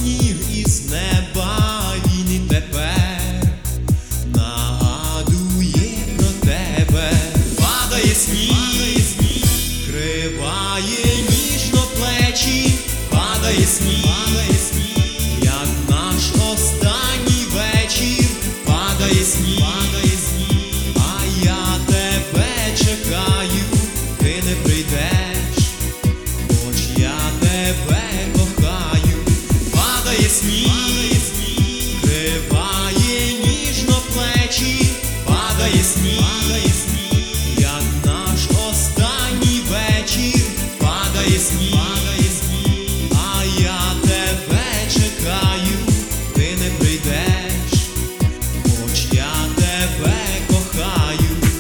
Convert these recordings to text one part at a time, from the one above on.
сніг із неба, він і тепер нагадує про тебе. Падає сніг, криває ніжно плечі, падає сніг, як наш останній вечір, падає сніг, а я тебе чекаю, ти не прийдеш, хоч я тебе кохаю. Падає сніг, криває ніжно плечі, падає сніг, як наш останній вечір, падає сніг, а я тебе чекаю, ти не прийдеш, хоч я тебе кохаю.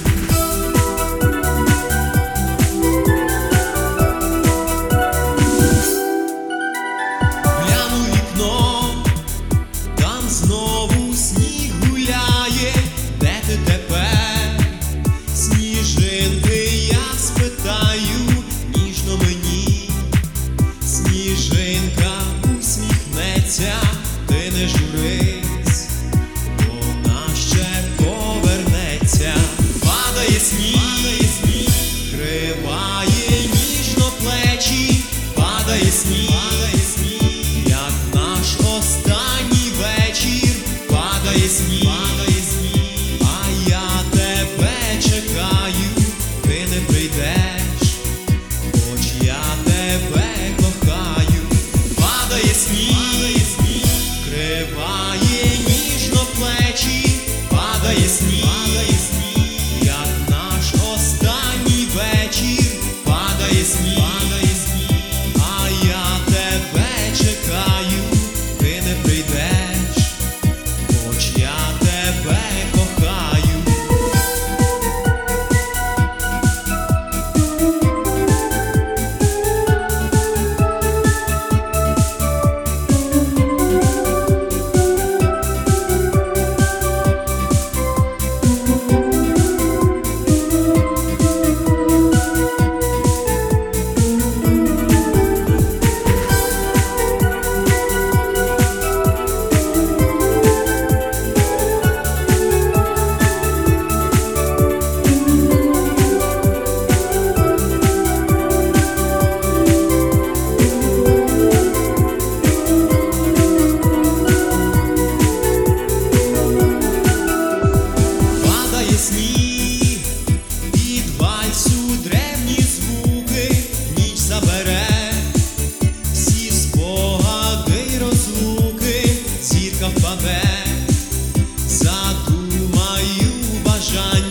Гляну в вікно, там знову сніг гуляє. Де ти тепер, сніжинки, я спитаю ніжно мені. Сніжинка усміхнеться, ти не журись, вона ще повернеться. Падає сніг, криває ніжно плечі, падає сніг, як наш останній вечір, падає сніг, а я тебе чекаю, ти не прийдеш, хоч я тебе кохаю. Падає сніг, криває ніжно плечі, падає сніг, як наш останній вечір, падає сніг, а я тебе чекаю, ти не прийдеш, хоч я тебе кохаю. Падає сніг, від вальсу древні звуки, ніч забере всі спогади й розлуки, зірка впаде, задумаю бажання.